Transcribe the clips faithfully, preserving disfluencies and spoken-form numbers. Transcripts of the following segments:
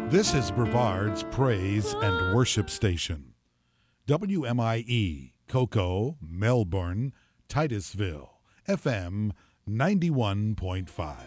This is Brevard's Praise and Worship Station. W M I E, Cocoa, Melbourne, Titusville, F M ninety-one point five.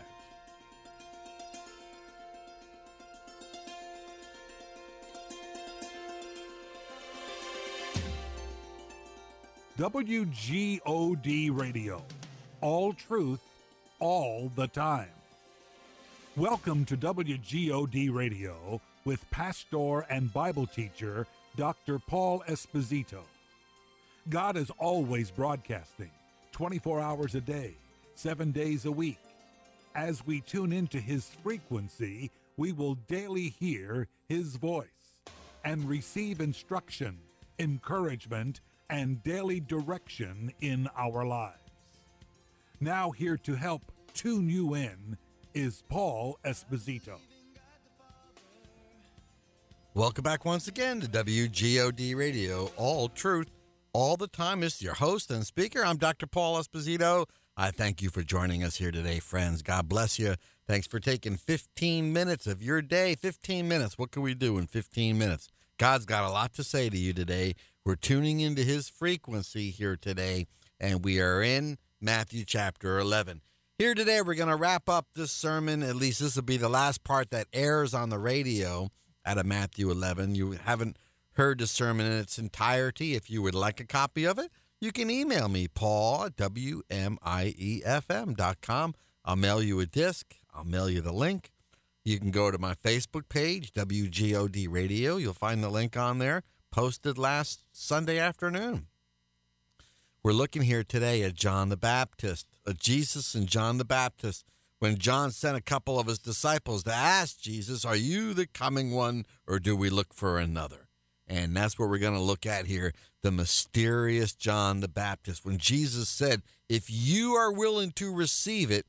W G O D Radio. All truth, all the time. Welcome to W G O D Radio with pastor and Bible teacher Doctor Paul Esposito. God is always broadcasting, twenty-four hours a day, seven days a week. As we tune into His frequency, we will daily hear His voice and receive instruction, encouragement, and daily direction in our lives. Now here to help tune you in is Paul Esposito. Welcome back once again to W G O D Radio, all truth, all the time. This is your host and speaker. I'm Doctor Paul Esposito. I thank you for joining us here today, friends. God bless you. Thanks for taking fifteen minutes of your day. fifteen minutes. What can we do in fifteen minutes? God's got a lot to say to you today. We're tuning into His frequency here today, and we are in Matthew chapter eleven. Here today, we're going to wrap up this sermon. At least this will be the last part that airs on the radio out of Matthew eleven. You haven't heard the sermon in its entirety. If you would like a copy of it, you can email me, Paul at W M I E F M dot com. I'll mail you a disc. I'll mail you the link. You can go to my Facebook page, W G O D Radio. You'll find the link on there, posted last Sunday afternoon. We're looking here today at John the Baptist, at Jesus and John the Baptist, when John sent a couple of his disciples to ask Jesus, are you the coming one, or do we look for another? And that's what we're going to look at here, the mysterious John the Baptist. When Jesus said, if you are willing to receive it,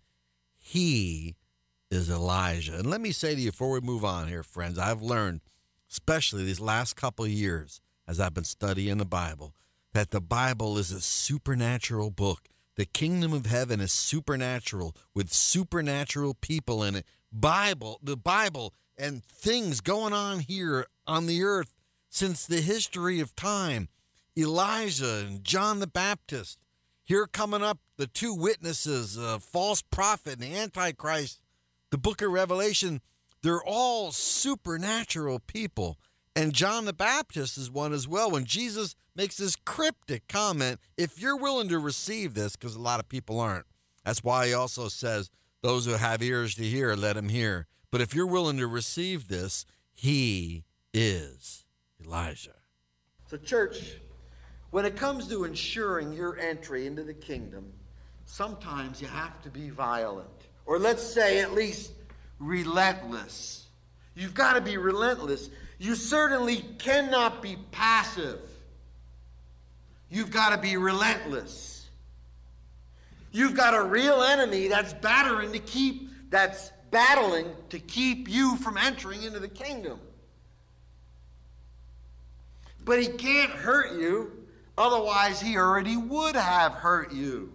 he is Elijah. And let me say to you before we move on here, friends, I've learned, especially these last couple of years as I've been studying the Bible, that the Bible is a supernatural book. The kingdom of heaven is supernatural with supernatural people in it. Bible, the Bible and things going on here on the earth since the history of time. Elijah and John the Baptist. Here coming up, the two witnesses, a false prophet and the Antichrist. The book of Revelation, they're all supernatural people. And John the Baptist is one as well. When Jesus makes this cryptic comment, if you're willing to receive this, because a lot of people aren't. That's why he also says, those who have ears to hear, let them hear. But if you're willing to receive this, he is Elijah. So church, when it comes to ensuring your entry into the kingdom, sometimes you have to be violent. Or let's say at least relentless. You've got to be relentless. You certainly cannot be passive. You've got to be relentless. You've got a real enemy that's battering to keep, that's battling to keep you from entering into the kingdom. But he can't hurt you, otherwise he already would have hurt you.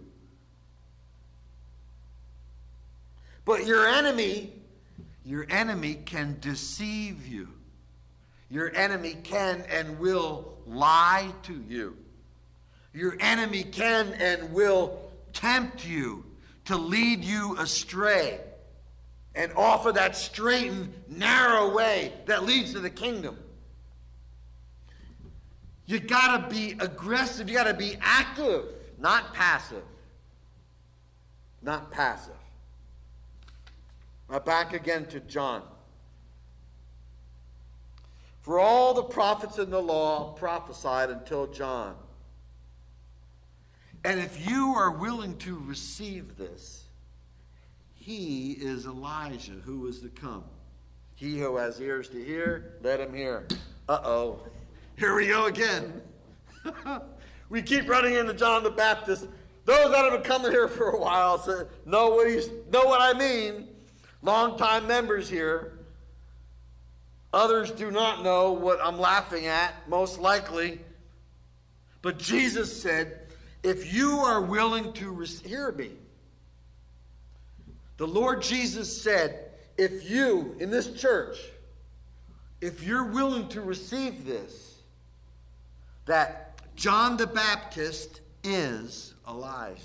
But your enemy, your enemy can deceive you. Your enemy can and will lie to you. Your enemy can and will tempt you to lead you astray and offer that straight and narrow way that leads to the kingdom. You got to be aggressive. You got to be active, not passive. Not passive. Now back again to John. For all the prophets in the law prophesied until John. And if you are willing to receive this, he is Elijah who is to come. He who has ears to hear, let him hear. Uh-oh. Here we go again. We keep running into John the Baptist. Those that have been coming here for a while say, know what he's, know what I mean. Longtime members here. Others do not know what I'm laughing at, most likely. But Jesus said, if you are willing to receive, hear me. The Lord Jesus said, if you, in this church, if you're willing to receive this, that John the Baptist is Elijah.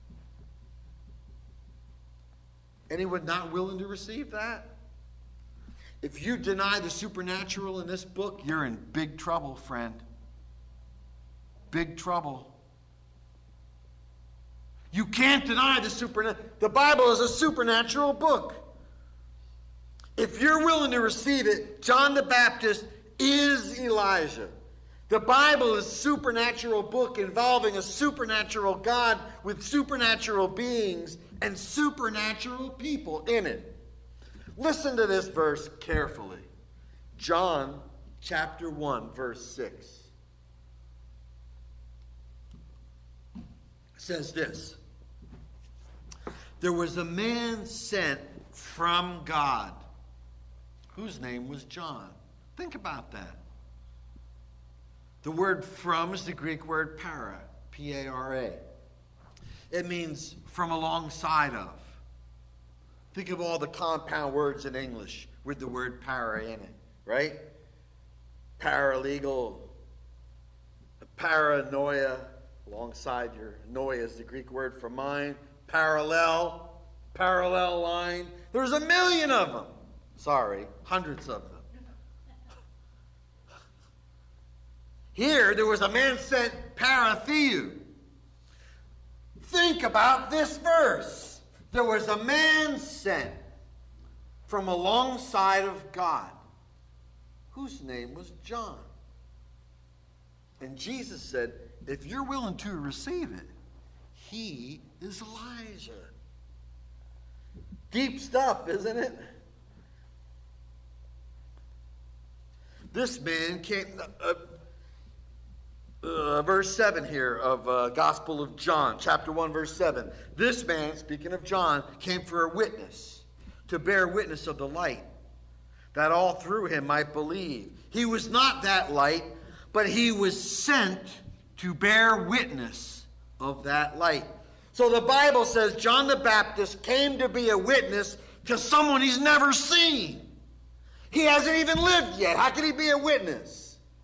Anyone not willing to receive that? If you deny the supernatural in this book, you're in big trouble, friend. Big trouble. You can't deny the supernatural. The Bible is a supernatural book. If you're willing to receive it, John the Baptist is Elijah. The Bible is a supernatural book involving a supernatural God with supernatural beings and supernatural people in it. Listen to this verse carefully. John chapter one, verse six. It says this. There was a man sent from God whose name was John. Think about that. The word from is the Greek word para, P A R A. It means from alongside of. Think of all the compound words in English with the word para in it, right? Paralegal, paranoia, alongside your noia is the Greek word for mind. Parallel, parallel line. There's a million of them. Sorry, hundreds of them. Here, there was a man sent paratheu. Think about this verse. There was a man sent from alongside of God, whose name was John. And Jesus said, if you're willing to receive it, he is Elijah. Deep stuff, isn't it? This man came... Uh, Uh, verse seven here of uh, Gospel of John, chapter one, verse seven. This man, speaking of John, came for a witness, to bear witness of the light, that all through him might believe. He was not that light, but he was sent to bear witness of that light. So the Bible says John the Baptist came to be a witness to someone he's never seen. He hasn't even lived yet. How can he be a witness?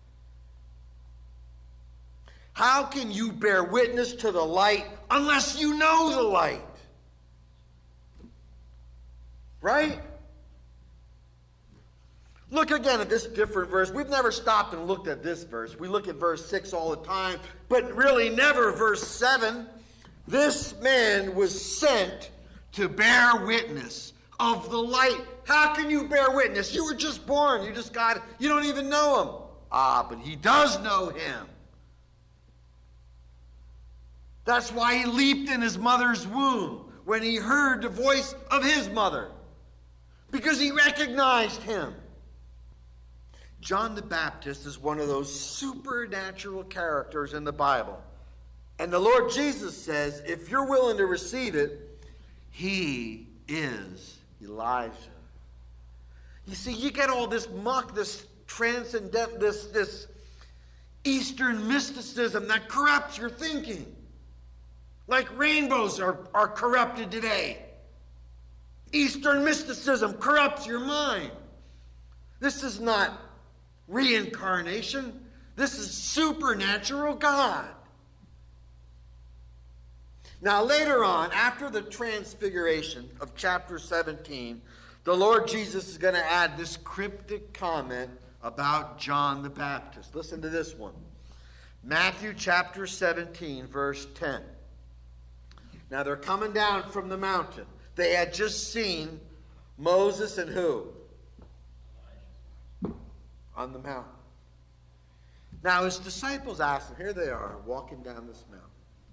How can you bear witness to the light unless you know the light? Right? Look again at this different verse. We've never stopped and looked at this verse. We look at verse six all the time, but really never verse seven. This man was sent to bear witness of the light. How can you bear witness? You were just born. You just got, you don't even know him. Ah, but he does know him. That's why he leaped in his mother's womb when he heard the voice of his mother, because he recognized him. John the Baptist is one of those supernatural characters in the Bible. And the Lord Jesus says, if you're willing to receive it, he is Elijah. You see, you get all this muck, this transcendent, this, this Eastern mysticism that corrupts your thinking. Like rainbows are, are corrupted today. Eastern mysticism corrupts your mind. This is not reincarnation. This is supernatural God. Now later on, after the transfiguration of chapter seventeen, the Lord Jesus is going to add this cryptic comment about John the Baptist. Listen to this one. Matthew chapter seventeen, verse ten. Now they're coming down from the mountain. They had just seen Moses and who? On the mountain. Now his disciples asked him, here they are walking down this mountain.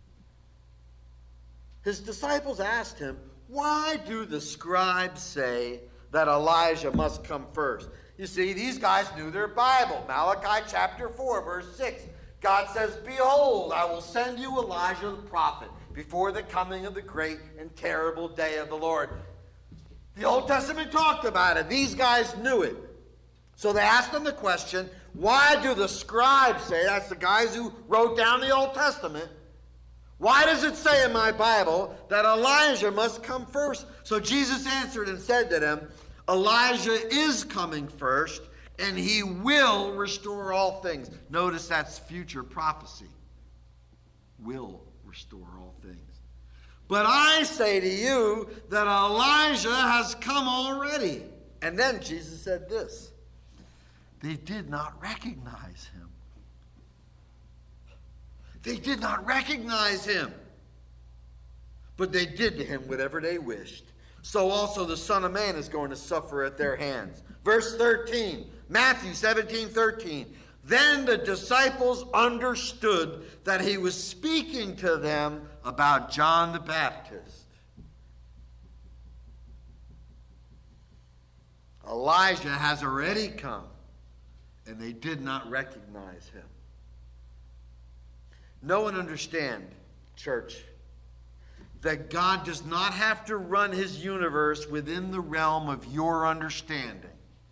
His disciples asked him, why do the scribes say that Elijah must come first? You see, these guys knew their Bible. Malachi chapter four, verse six. God says, behold, I will send you Elijah the prophet before the coming of the great and terrible day of the Lord. The Old Testament talked about it. These guys knew it. So they asked him the question, why do the scribes say, that's the guys who wrote down the Old Testament, why does it say in my Bible that Elijah must come first? So Jesus answered and said to them, Elijah is coming first, and he will restore all things. Notice that's future prophecy. Will restore all things. But I say to you that Elijah has come already. And then Jesus said this. They did not recognize him. They did not recognize him. But they did to him whatever they wished. So also the Son of Man is going to suffer at their hands. Verse thirteen, Matthew seventeen, thirteen. Then the disciples understood that he was speaking to them about John the Baptist. Elijah has already come, and they did not recognize him. Know and understand, church, that God does not have to run his universe within the realm of your understanding.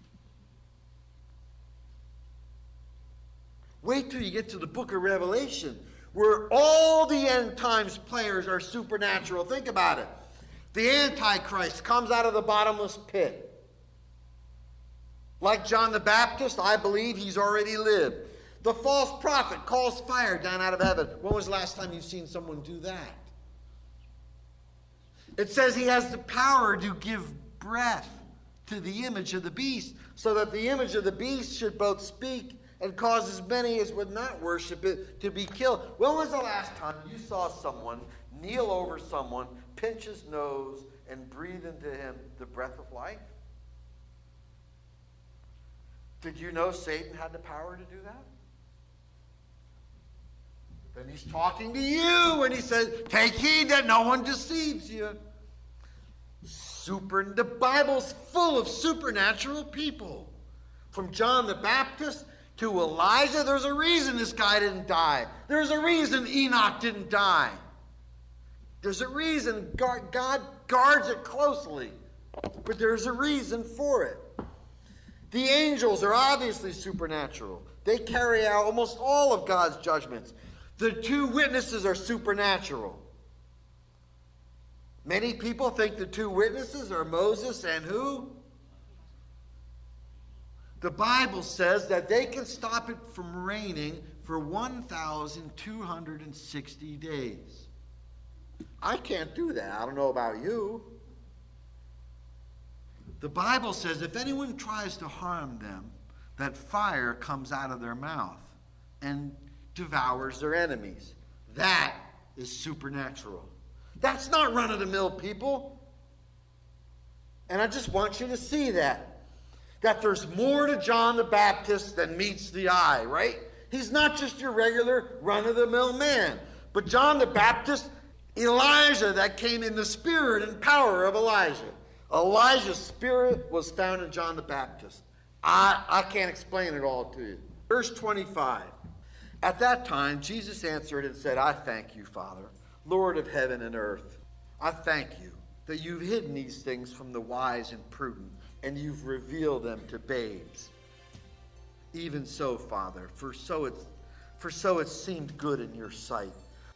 Wait till you get to the book of Revelation, where all the end times players are supernatural. Think about it. The Antichrist comes out of the bottomless pit. Like John the Baptist, I believe he's already lived. The false prophet calls fire down out of heaven. When was the last time you've seen someone do that? It says he has the power to give breath to the image of the beast, so that the image of the beast should both speak and cause as many as would not worship it to be killed. When was the last time you saw someone kneel over someone, pinch his nose, and breathe into him the breath of life? Did you know Satan had the power to do that? Then he's talking to you, and he says, take heed that no one deceives you. Super, the Bible's full of supernatural people. From John the Baptist to Elijah, there's a reason this guy didn't die. There's a reason Enoch didn't die. There's a reason God, God guards it closely. But there's a reason for it. The angels are obviously supernatural. They carry out almost all of God's judgments. The two witnesses are supernatural. Many people think the two witnesses are Moses and who? The Bible says that they can stop it from raining for one thousand two hundred sixty days. I can't do that. I don't know about you. The Bible says if anyone tries to harm them, that fire comes out of their mouth and devours their enemies. That is supernatural. That's not run-of-the-mill people. And I just want you to see that. That there's more to John the Baptist than meets the eye, right? He's not just your regular run-of-the-mill man. But John the Baptist, Elijah, that came in the spirit and power of Elijah. Elijah's spirit was found in John the Baptist. I, I can't explain it all to you. Verse twenty-five. At that time, Jesus answered and said, I thank you, Father, Lord of heaven and earth. I thank you that you've hidden these things from the wise and prudent, and you've revealed them to babes. Even so, Father, for so it, for so it seemed good in your sight.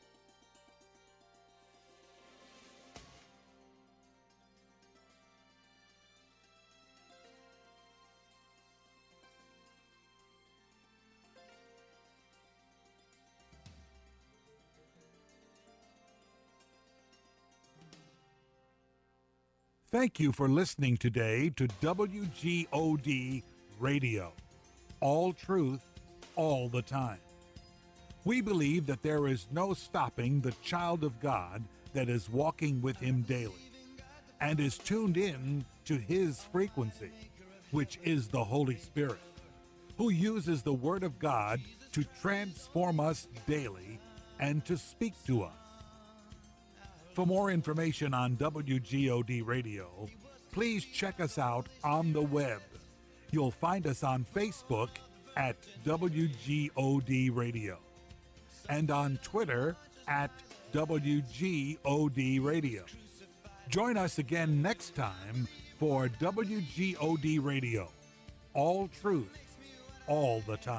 Thank you for listening today to W G O D Radio. All truth, all the time. We believe that there is no stopping the child of God that is walking with him daily and is tuned in to his frequency, which is the Holy Spirit, who uses the Word of God to transform us daily and to speak to us. For more information on W G O D Radio, please check us out on the web. You'll find us on Facebook at W G O D Radio and on Twitter at W G O D Radio. Join us again next time for W G O D Radio. All truth, all the time.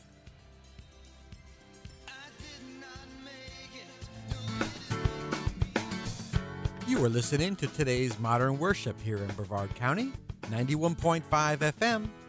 You are listening to today's Modern Worship here in Brevard County, ninety-one point five F M,